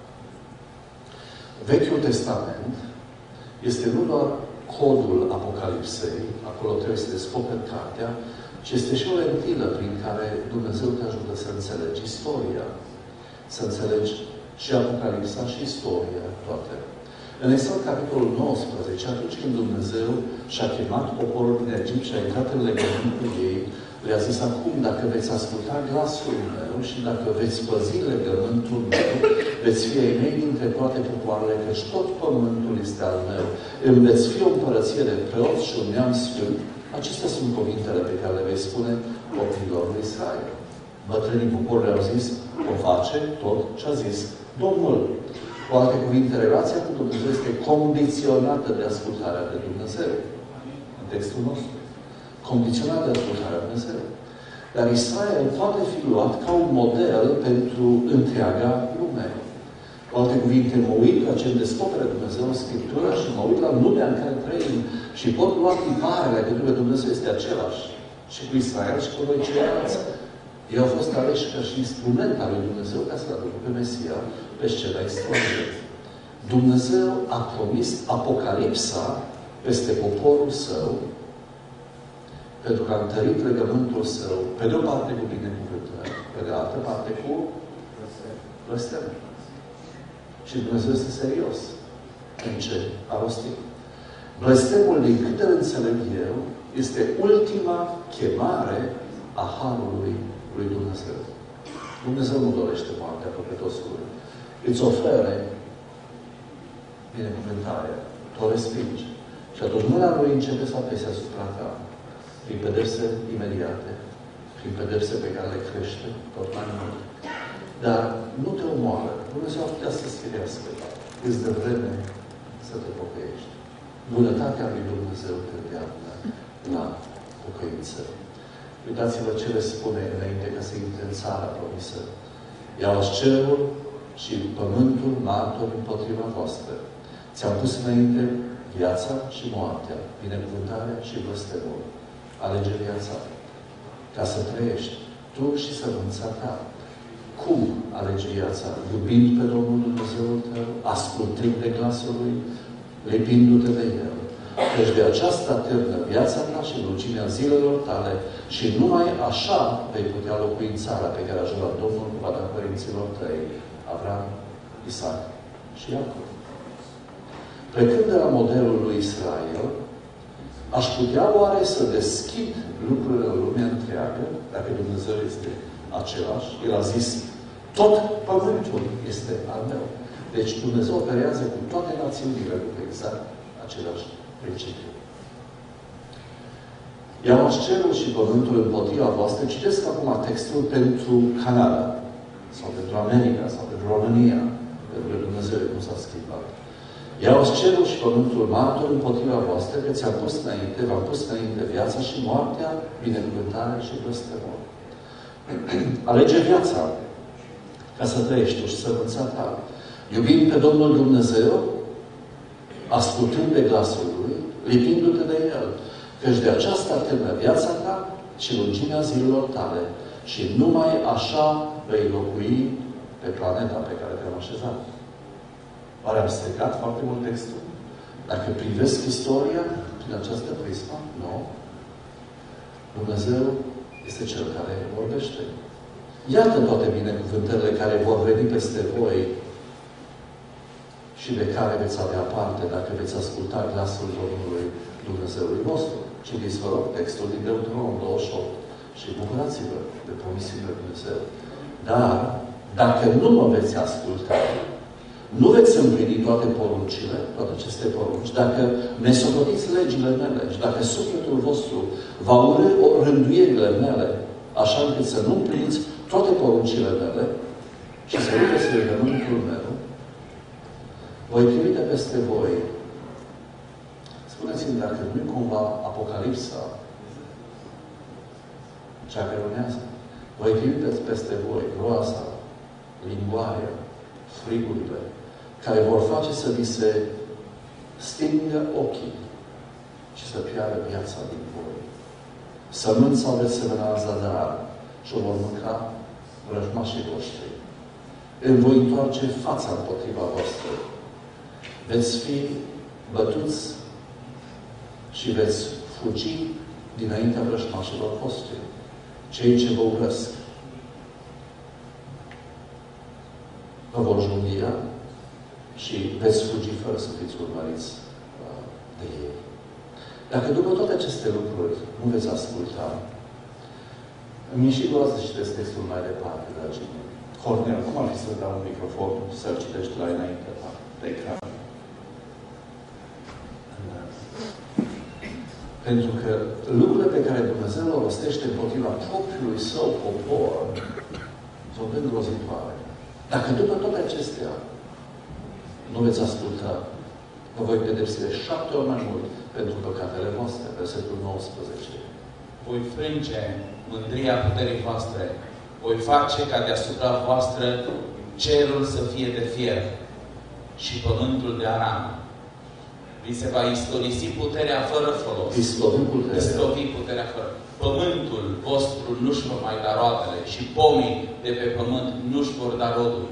Vechiul Testament este nu doar codul Apocalipsei, acolo trebuie să descoperi cartea, ci este și o lentilă prin care Dumnezeu te ajută să înțelegi istoria. Să înțelegi și Apocalipsa și istoria, toate. În Exod, capitolul nouăsprezece, atunci când Dumnezeu și-a chemat poporul din Egipt și a intrat în legământ cu ei, le-a zis: acum, dacă veți asculta glasul meu și dacă veți păzi legământul meu, veți fi ai mei dintre toate popoarele, căci tot pământul este al meu. Îmi veți fi o împărăție de preoți și un neam sfânt. Acestea sunt cuvintele pe care le vei spune copiilor lui Israel. Bătrânii poporului au zis: o face tot ce a zis Domnul. Cu alte cuvinte, relația cu Dumnezeu este condiționată de ascultarea de Dumnezeu. În textul nostru. Condiționată de ascultarea de Dumnezeu. Dar Israel poate fi luat ca un model pentru întreaga lume. Cu alte cuvinte, mă uit la ce îmi descoperă Dumnezeu în Scriptură și mă uit la lumea în care trăim și pot lua tiparele că Dumnezeu este același și cu Israel și cu noi ceilalți. Ei au fost aleși ca și instrument al lui Dumnezeu ca să-L aducă pe Mesia pe scena istoriei. Dumnezeu a promis Apocalipsa peste poporul Său pentru că a întărit legământul Său, pe de o parte cu binecuvântare, pe de altă parte cu blestem. Și Dumnezeu este serios în ce a rostit. Blestemul, din câte îl înțeleg eu, este ultima chemare a Harului lui Dumnezeu. Dumnezeu nu dorește moartea păcătosului. Îți ofere binecuvântarea. Tu o respingi. Și atunci mâna lui începe să apese asupra ta. Prin pedepse imediate. Prin pedepse pe care le crește tot mai mult. Dar nu te omoară. Dumnezeu ar putea să-ți firească. Îți dă vreme să te pocăiești. Bunătatea lui Dumnezeu te îndeamnă la pocăință. Uitați-vă ce le spune înainte ca să intre în țara promisă. Iau-ați cerul și pământul martori împotriva voastră. Ți-am pus înainte viața și moartea, binecuvântarea și blestemul. Alege viața ca să trăiești tu și sămânța ta. Cum alegi viața? Iubind pe Domnul Dumnezeul tău, ascultând de glasul Lui, lipindu-te de El. Deci de aceasta târnă viața ta și lungimea zilelor tale și numai așa vei putea locui în țara pe care a jurat Domnul cu vada părinților tăi, Avram, Isaac și Iacov. Plecând de la modelul lui Israel, aș putea oare să deschid lucrurile în lumea întreagă, dacă Dumnezeu este același? El a zis, tot pământul este al meu. Deci Dumnezeu operează cu toate națiunile cu exact același principiu. Iau-ați cerul și pământul împotriva voastră. Citesc acum textul pentru Canada, sau pentru America, sau pentru România, pentru că Dumnezeu cum s-a schimbat. Iau-ați cerul și pământul martor împotriva voastră, că ți-am pus înainte, v-am pus înainte viața și moartea, binecuvântarea și blestemul. Alege viața ca să trăiești tu și sămânța ta. Iubind pe Domnul Dumnezeu, ascultând de glasul Lui, lipindu-te de El, căci de aceasta târnă viața ta și lungimea zilelor tale și numai așa vei locui pe planeta pe care te-am așezat. Oare am stricat foarte mult textul? Dacă privesc istoria prin această prismă, nu. Dumnezeu este Cel care vorbește. Iată toate binecuvântările care vor veni peste voi și de care veți avea parte dacă veți asculta glasul Domnului Dumnezeului vostru. Citiți, vă rog, textul din Deuteronom douăzeci și opt și bucurați-vă de promisiunile Lui Dumnezeu. Dar, dacă nu mă veți asculta, nu veți împlini toate poruncile, toate aceste porunci, dacă nesocotiți legile mele și dacă sufletul vostru va urâ rânduierile mele, așa încât să nu împliniți toate poruncile mele și să uiteți legământul meu, voi trimite peste voi. Spuneți-mi dacă nu cumva Apocalipsa, cea care urmează, voi trimite peste voi groaza, lingoarea, frigurile, care vor face să vi se stingă ochii și să piară viața din voi. Sămânța veți semăna în zadar și o vor mânca vrăjmașii voștri. Îmi voi întoarce fața împotriva voastră. Veți fi bătuți și veți fugi dinaintea vrăjmașilor voștri. Cei ce vă urăsc vă vor junghia și veți fugi fără să fiți urmăriți uh, de ei. Dacă după toate aceste lucruri nu veți asculta, îmi și doar să citesc textul mai departe, dragii mei. Cornel, cum ar fi să dau un microfon, să-l citești la înainte pe ecran? Pentru că lucrurile pe care Dumnezeu le rostește împotriva propriului său popor sunt îngrozitoare. Dacă după toate acestea nu veți asculta, vă voi pedepsi de șapte ori mai mult pentru păcatele voastre. Versetul nouăsprezece. Voi frânge mândria puterii voastre. Voi face ca deasupra voastră cerul să fie de fier și pământul de aram. Vi se va istorisi puterea fără folos. Islovi puterea. Islovi puterea fără. Pământul vostru nu-și vor mai da roadele și pomii de pe pământ nu-și vor da rodul.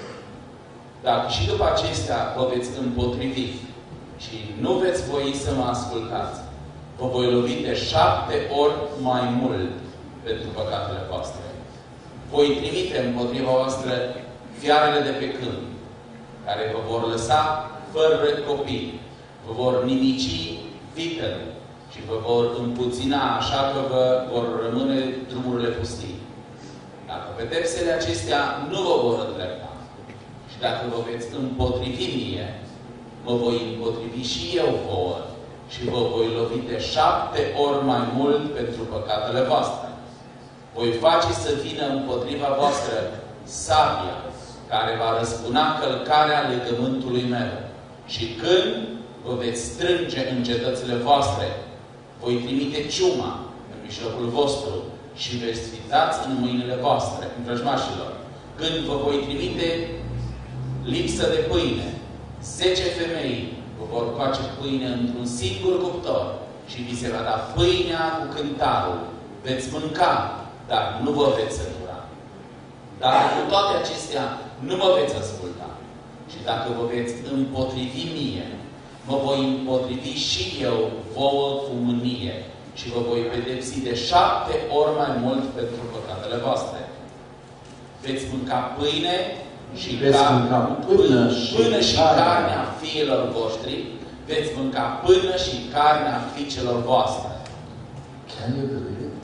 Dacă și după acestea vă veți împotrivi și nu veți voi să mă ascultați, vă voi lovi de șapte ori mai mult pentru păcatele voastre. Voi trimite împotriva voastră fiarele de pe câmp, care vă vor lăsa fără copii, vă vor nimici vitele și vă vor împuțina așa că vă vor rămâne drumurile pustii. Dacă pedepsele acestea nu vă vor îndrepta și dacă vă veți împotrivi mie, mă voi împotrivi și eu vouă și vă voi lovi de șapte ori mai mult pentru păcatele voastre. Voi face să vină împotriva voastră sabia, care va răspuna călcarea legământului meu. Și când vă veți strânge în cetățile voastre, voi trimite ciuma în mijlocul vostru și veți fi dați în mâinile voastre, în vrăjmașilor. Când vă voi trimite lipsă de pâine, zece femei vă vor coace pâine într-un singur cuptor și vi se va da pâinea cu cântarul. Veți mânca, dar nu vă veți sătura. Dar cu toate acestea nu mă veți asculta. Și dacă vă veți împotrivi mie, mă voi împotrivi și eu vouă cu mânie și vă voi pedepsi de șapte ori mai mult pentru păcatele voastre. Veți mânca pâine și veți mânca până, până și carnea fiilor voștri, veți mânca până și carnea fiicelor voastre. Can you believe it?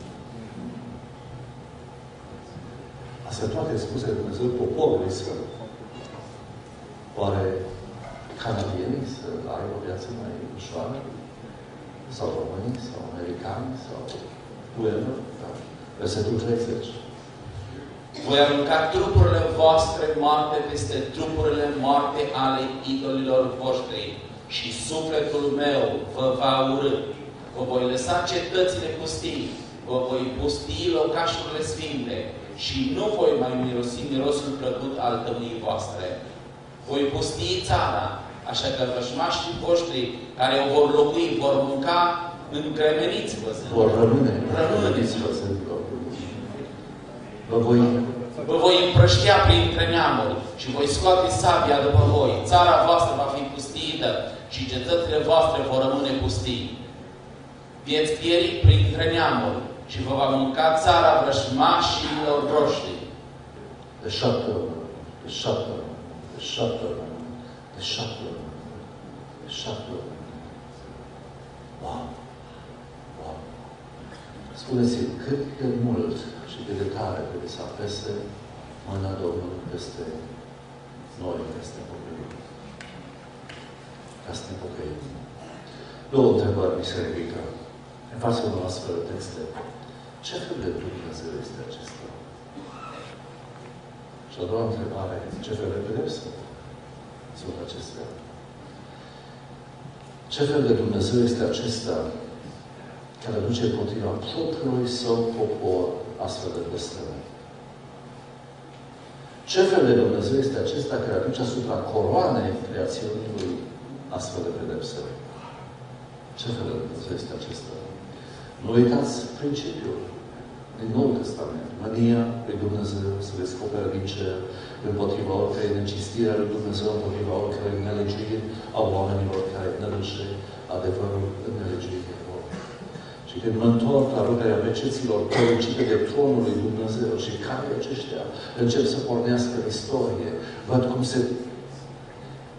Astea toate spuse de Dumnezeu poporului său. Oare canadienii să aibă o viață mai ușoară? Sau românii? Sau americani? Sau whoever? Da. Versetul treizeci. Voi arunca trupurile voastre moarte peste trupurile moarte ale idolilor voștri și sufletul meu vă va urâ. Vă voi lăsa cetățile pustii, vă voi pustii locașurile sfinte și nu voi mai mirosi mirosul plăcut al tămâii voastre. Voi pustii țara, așa că vrăjmașii voștri care o vor locui, vor mânca încremeniți văzând. Vor rămâne. Rămâneți văzând. Vă voi... Vă voi împrăștia printre neamuri și voi scoate sabia după voi. Țara voastră va fi pustită și cetățile voastre vor rămâne pustii. Veți pieri printre neamuri și vă va mânca țara vrăjmașilor voștri. De șapte ori, de șapte ori, de șapte ori, de șapte ori, de șapte ori. Wow! Wow! Spuneți-mi, cât de mult și cât de tare trebuie să apese mâna Domnului peste noi, peste pocăim. Ca să ne pocăim. Două întrebări mi se ridică. În fața unor astfel de texte. Ce fel de Dumnezeu este acesta? Și a doua întrebare, ce fel de pedepsă sunt acestea? Ce fel de Dumnezeu este acesta care duce împotriva propriului său popor astfel de blesteme? Ce fel de Dumnezeu este acesta care aduce asupra coroanei creațiunii lui astfel de pedepse? Ce fel de Dumnezeu este acesta? Nu uitați principiul din Noul Testament. Mânia lui Dumnezeu se descoperă din cer împotriva oricărei necinstire a lui Dumnezeu, împotriva oricărei nelegiri a oamenilor care nălușe adevărul în nelegirile lor. Și când mă întorc la ruperea veceților poruncite de tronul lui Dumnezeu și care aceștia încep să pornească în istorie, văd cum se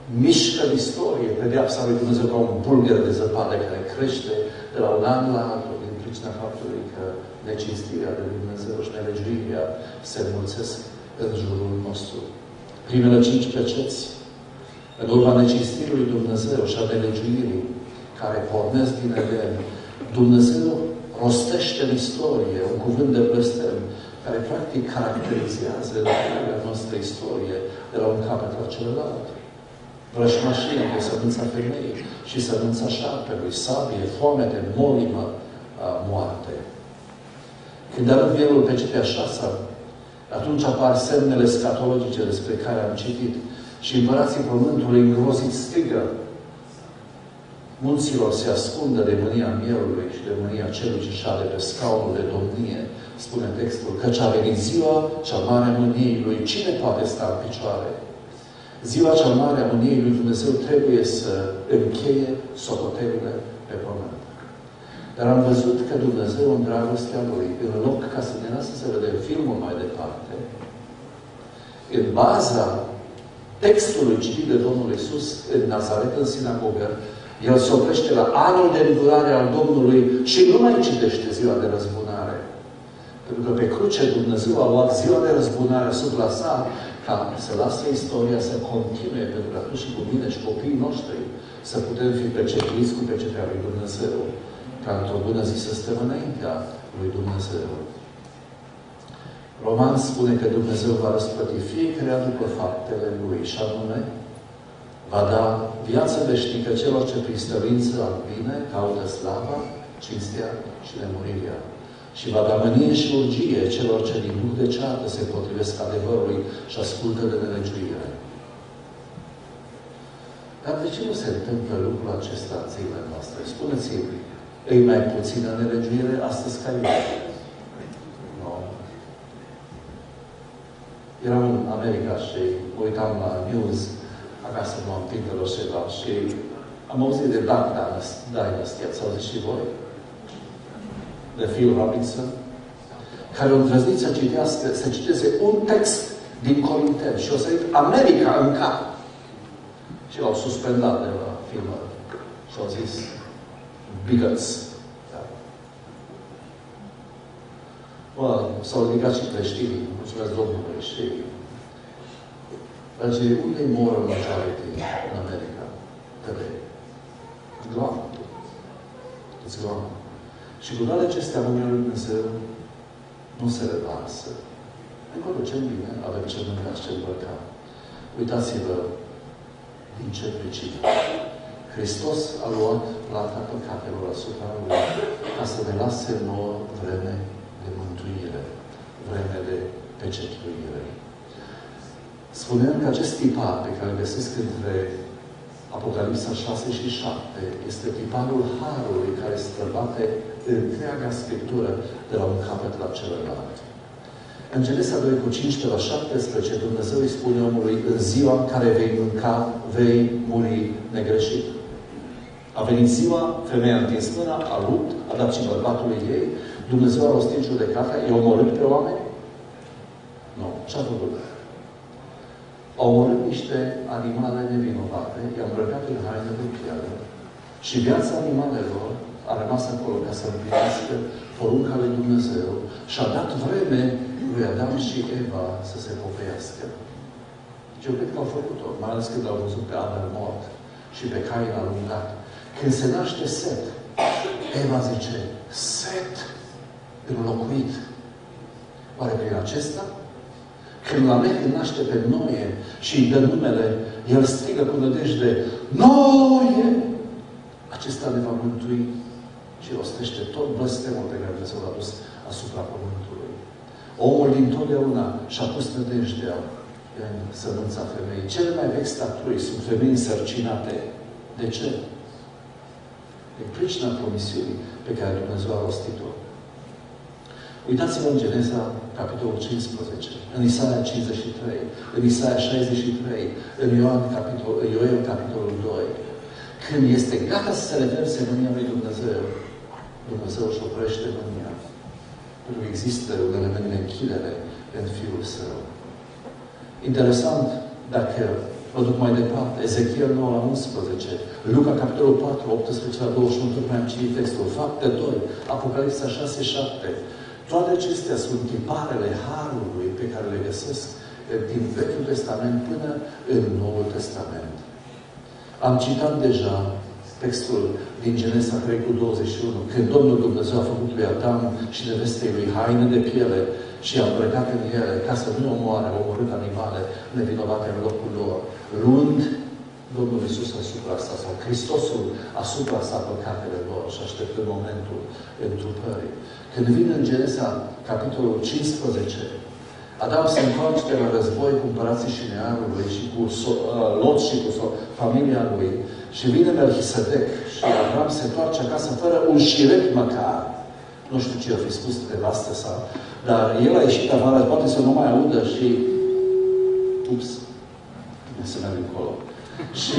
mișcă în istorie pedeapsa lui Dumnezeu ca un bulgăr de zăpadă care crește de la un an la altul din pricina faptului că necinstirea de Dumnezeu și nelegiuirea se înmulțesc în jurul nostru. Primele cinci peceți, în urma necinstirii lui Dumnezeu și a nelegiuirii care pornesc din Eden, Dumnezeu rostește în istorie un cuvânt de blestem care practic caracterizează întreaga noastră istorie de la un capăt la celălalt. Vrăjmașia de sămânța femeii și sămânța șarpelui, sabie, foamete, molimă, moarte. Când arăt mielul pe cetea șasea, atunci apar semnele scatologice despre care am citit și împărații pământului îngroziți strigă. Munților se ascundă de mânia mielului și de mânia celui ce șade pe scaunul de domnie, spune textul, căci a venit ziua cea mare a mâniei lui. Cine poate sta în picioare? Ziua cea mare a mâniei lui Dumnezeu trebuie să încheie socotelile pe pământ. Dar am văzut că Dumnezeu, în dragostea Lui, în loc ca să ne lasă să vedem filmul mai departe, în baza textului citit de Domnul Iisus în Nazaret, în sinagogă, El se oprește la anul de îndurare al Domnului și nu mai citește ziua de răzbunare. Pentru că pe cruce Dumnezeu a luat ziua de răzbunare asupra sa ca să lasă istoria să continue, pentru că atunci și cu mine și copiii noștri să putem fi pecetluiți cu pecetea lui Dumnezeu. Ca într-o bună zi să stăm înaintea lui Dumnezeu. Roman spune că Dumnezeu va răsplăti fiecare după faptele Lui și anume va da viață veșnică celor ce prin stărință al bine caută slava, cinstea și nemurirea. Și va da mânie și urgie celor ce din duh de ceartă se potrivesc adevărului și ascultă de nelegiuire. Dar de ce nu se întâmplă lucrul acesta în zilele noastre? Spuneți-mi, e mai puțină nelegiuire astăzi ca ieri? Nu. Eram în America și uitam la news acasă m-am întâlnit de Roșeva și am auzit de Duck Dynasty, ați auzit și voi? De Phil Robinson, care o îndrăznit să citească, să citeze un text din Corinteni și o să zic America în cap. Și l-au suspendat de la filmă. Și au zis bigots. Da. Bă, s-au ridicat și creștinii. Mulțumesc Domnului. Și Dar unde e moral majority în America? Today. It's gone. It's gone. Și cu toate acestea, lumea lui Dumnezeu nu se revarsă. Încă ducem bine, avem ce mânca și ce îmbrăca. Uitați-vă din ce pricină. Hristos a luat plata păcatelor asupra Lui ca să ne lase nouă vreme de mântuire, vreme de pecetluire. Spuneam că acest tipar pe care îl găsesc între Apocalipsa șase și șapte este tiparul Harului care străbate întreaga Scriptură de la un capăt la celălalt. În Genesa doi cu cincisprezece la șaptesprezece, Dumnezeu îi spune omului, în ziua în care vei mânca, vei muri negreșit. A venit ziua, femeia a întins mâna, a rupt, a dat și bărbatului ei, Dumnezeu a rostit judecata, i-a omorât pe oameni? Nu. Ce-a făcut? Au omorât niște animale nevinovate, i-au îmbrăcat în haine de piele și viața animalelor a rămas acolo ca să împlinească porunca lui Dumnezeu și a dat vreme lui Adam și Eva să se pocăiască. Și eu cred că au făcut-o, mai ales când au văzut pe Abel mort și pe Cain alungat. Când se naște Set, Eva zice, Set, înlocuit. Oare prin acesta? Când Lamech îl naște pe Noe și îi dă numele, el strigă cu nădejde, Noe! Acesta ne va mântui și rostește tot blestemul pe care Dumnezeu l-a dus asupra pământului. Omul dintotdeauna și-a pus nădejdea în sămânța femeii. Cele mai vechi statui sunt femei însărcinate. De ce? Din pricina promisiunii pe care Dumnezeu a rostit-o. Uitați-vă în Geneza, capitolul cincisprezece, în Isaia cincizeci și trei, în Isaia șaizeci și trei, în Ioan, capitol, Ioel, capitolul doi. Când este gata să se reverse mânia lui Dumnezeu, Dumnezeu își oprește mânia. Pentru că există un element de închidere în Fiul Său. Interesant, dacă Mă duc mai departe. Ezechiel nouă la unsprezece. Luca, capitolul patru, optsprezece la douăzeci și unu. Tocmai am citit textul. Fapte doi. Apocalipsa șase, șapte. Toate acestea sunt tiparele Harului pe care le găsesc din Vechiul Testament până în Noul Testament. Am citat deja textul din Genesa trei cu douăzeci și unu, când Domnul Dumnezeu a făcut lui Adam și nevestei lui haine de piele și a îmbrăcat în ele ca să nu omoare, omorât animale nevinovate în locul lor, luând Domnul Iisus asupra sa, sau Hristosul asupra sa păcatele lor și așteptând momentul întrupării. Când vine în Genesa, capitolul cincisprezece, Adam se întoarce de la război cu împărații și neamului și cu so- uh, Lot și cu so- familia lui și vine Melchisedec și Abraham se întoarce acasă fără un șiret măcar. Nu știu ce a fi spus de vastă sa, dar el a ieșit afară, poate să nu mai audă și ups, bine să merg încolo. Și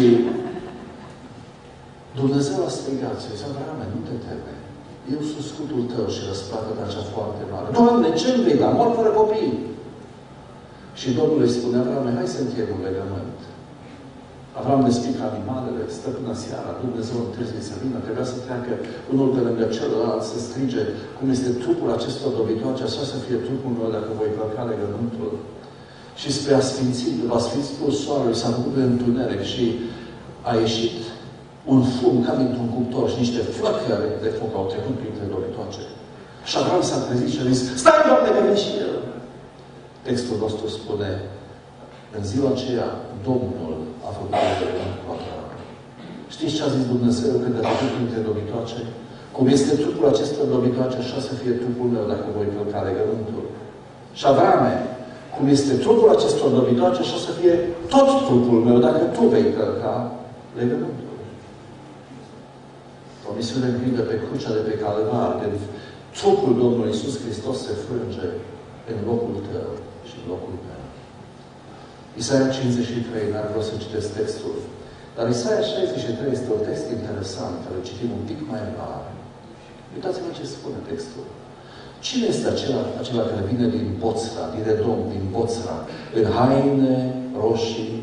Dumnezeu a strigat și zis, Abrahame, nu te teme. Eu sunt scutul tău și răsplată de acea foarte mare. Doamne, ce-mi vei da? Mor fără copii. Și Domnul îi spune, Abrahame, hai să încheiem un legământ. Abraham despică animalele, stă până seara, Dumnezeu întârzie să vină, trebuia să treacă unul pe lângă celălalt, să strige cum este trupul acestor dobitoace, așa să fie trupul meu dacă voi călca legământul. Și spre a sfinți, după sfințitul soarelui, s-a făcut de întuneric și a ieșit un fum ca dintr-un cuptor și niște flăcări de foc au trecut printre dobitoace. Și Abraham s-a trezit și a zis, stai, Doamne, că vine și el. Textul nostru spune, în ziua aceea, Domnul a făcut legământ cu Abraham. Știți ce a zis Dumnezeu când a trecut printre dobitoace? Cum este trupul acestor dobitoace, așa să fie trupul meu dacă voi călca legământul. Și Abrahame, cum este trupul acestor dobitoace, așa să fie tot trupul meu dacă tu vei călca legământul. Promisiune învingă pe crucea de pe Calvar, când trupul Domnului Iisus Hristos se frânge în locul tău și în locul meu. Isaia cincizeci și trei, n-ar vreau să citesc textul, dar Isaia șaizeci și trei este un text interesant, care îl citim un pic mai rar. Uitați-vă ce spune textul. Cine este acela, acela care vine din Boțra, din Edom, din Boțra, în haine roșii,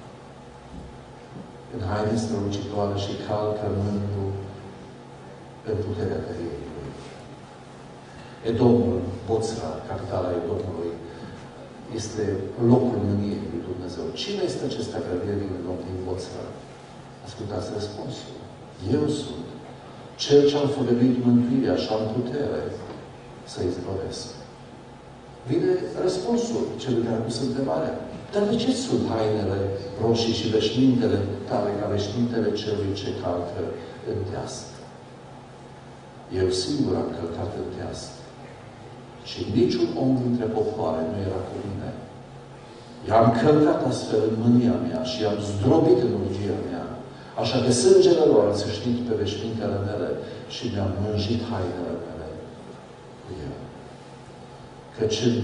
în haine strălucitoare și calcă mândru în puterea tăriei lui? Edomul, Boțra, capitala Edomului, este locul mâniei lui Dumnezeu. Cine este acesta care vine din Edom, din Boțra? Ascultați răspunsul. Eu sunt cel ce am făgăduit mântuirea și am putere să izbăvesc. Vine răspunsul celui care a pus întrebarea. Dar de ce sunt hainele roșii și veșmintele tale ca veșmintele celui ce calcă în teasc? Eu singur am călcat în teasc. Și niciun om dintre popoare nu era cu mine. I-am călcat astfel în mânia mea și i-am zdrobit în urgia mea. Așa că sângele lor a țâșnit pe veșmintele mele și mi-am mânjit hainele mele cu el. Căci în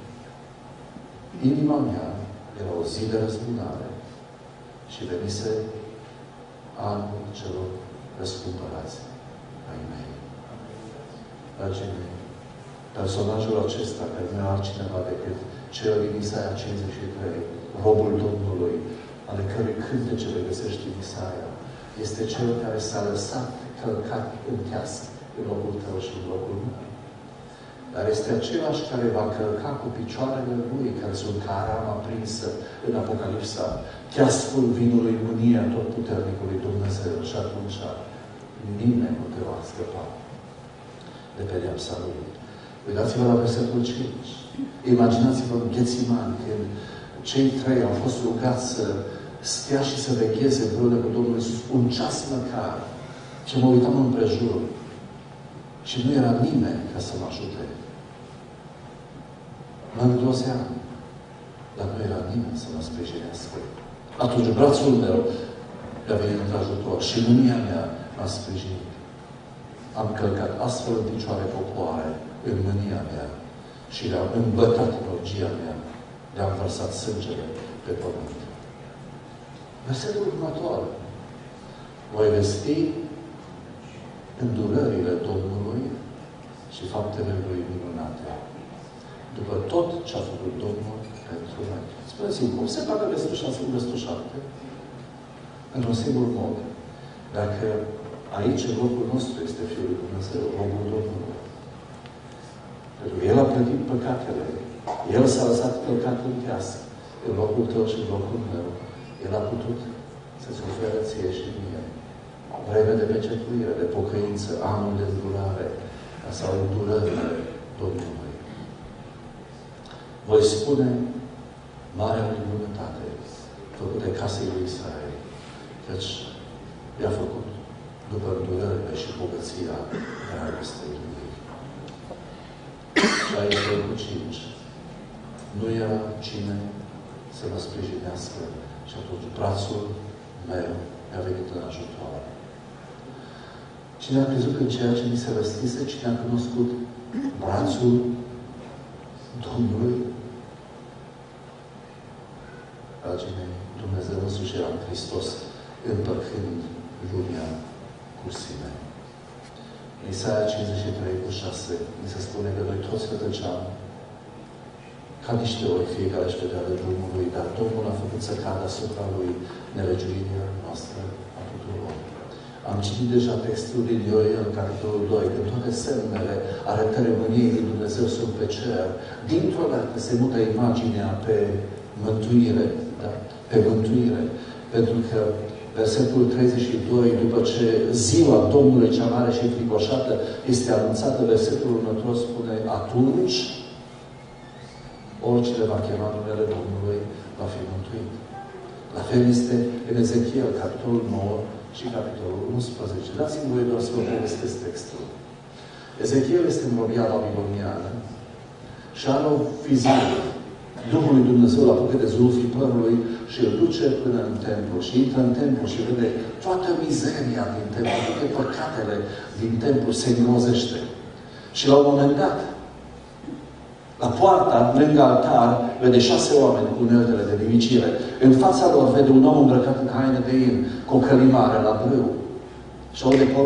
inima mea era o zi de răzbunare și venise anul celor răscumpărați ai mei. Dragii mei, personajul acesta, care nu era altcineva decât cel din Isaia cincizeci și trei, robul Domnului, ale cărui cântece le găsești în Isaia, este cel care s-a lăsat călcat în teasc în locul tău și în locul meu. Dar este același care va călca cu picioarele lui, care sunt ca arama prinsă în Apocalipsa, teascul vinului mânia tot puternicului Dumnezeu. Și atunci nimeni nu te va scăpa de pedeapsa lui. Uitați-vă la versetul cinci. Imaginați-vă în Ghețiman, când cei trei au fost rugați să stea și să vegheze împreună cu Domnul Iisus un ceas măcar. Și mă uitam împrejur. Și nu era nimeni ca să mă ajute. Mă îngrozeam. Dar nu era nimeni să mă sprijinească. Atunci brațul meu mi-a venit în ajutor și mânia mea m-a sprijinit. Am călcat astfel în picioare popoare în mânia mea și le-am îmbătat în orgia mea. Le-am vărsat sângele pe pământ. Versetul următor. Voi vesti îndurările Domnului și faptele Lui minunate. după tot ce a făcut Domnul pentru noi. Spuneți-mi, cum se poate răstușa să răstușate? Într-un singur mod. Dacă aici, în locul nostru, este Fiul lui Dumnezeu, robul Domnului. Pentru că El a plătit păcatele. El s-a lăsat călcat în viață. În locul tău și în locul meu. El a putut să-ți ofere ție și mie vreme de pecetuire, de pocăință, anul de îndurare, sau îndurările Domnului. Voi spune marea lui bunătate făcute casei lui Israel, căci i-a făcut după îndurările și bogăția dragostei lui. Și aici cu cinci. Nu era cine să mă sprijinească și atunci brațul meu mi-a venit în ajutor. Cine a crezut în ceea ce mi se răstise, cine a cunoscut brațul Domnului? Dragii mei, Dumnezeu însuși era în Hristos, împărcând lumea cu sine. În Isaia cincizeci și trei cu șase, mi se spune că noi toți rătăceam ca niște ori, fiecare își vedea de drumul lui, dar Domnul a făcut să cadă asupra lui nelegiuirea noastră a tuturor. Am citit deja textul din Ioel, capitolul doi, că toate semnele arătării mâniei lui Dumnezeu sunt pe cer. Dintr-o dată se mută imaginea pe mântuire, da? Pe mântuire. Pentru că versetul treizeci și doi, după ce ziua Domnului cea mare și fricoșată este anunțată, versetul următor spune, atunci oricine va chema numele Domnului va fi mântuit. La fel este în Ezechiel, capitolul nouă și capitolul unsprezece. Dați-mi voie doar să vă povestesc textul. Ezechiel este în robia babiloniană și are o viziune. Duhul lui Dumnezeu la apucă de zulfii părului și îl duce până în templu. Și intră în templu și vede toată mizeria din templu, toate păcatele din templu, se îngrozește. Și la un moment dat, la poarta, lângă altar, vede șase oameni cu uneltele de nimicire. În fața lor vede un om îmbrăcat în haine de in, cu o călimare la brâu. Și aude